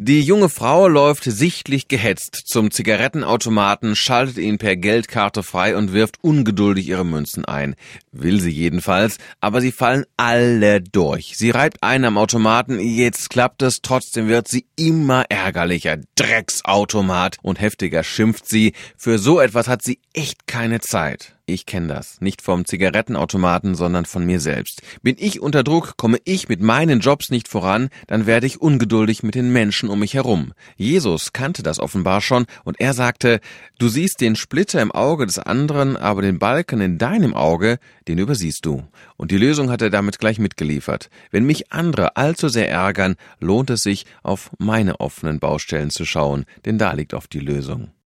Die junge Frau läuft sichtlich gehetzt zum Zigarettenautomaten, schaltet ihn per Geldkarte frei und wirft ungeduldig ihre Münzen ein. Will sie jedenfalls, aber sie fallen alle durch. Sie reibt einen am Automaten, jetzt klappt es, trotzdem wird sie immer ärgerlicher. Drecksautomat! Und heftiger schimpft sie. Für so etwas hat sie echt keine Zeit. Ich kenne das. Nicht vom Zigarettenautomaten, sondern von mir selbst. Bin ich unter Druck, komme ich mit meinen Jobs nicht voran, dann werde ich ungeduldig mit den Menschen um mich herum. Jesus kannte das offenbar schon und er sagte, du siehst den Splitter im Auge des anderen, aber den Balken in deinem Auge, den übersiehst du. Und die Lösung hat er damit gleich mitgeliefert. Wenn mich andere allzu sehr ärgern, lohnt es sich, auf meine offenen Baustellen zu schauen, denn da liegt oft die Lösung.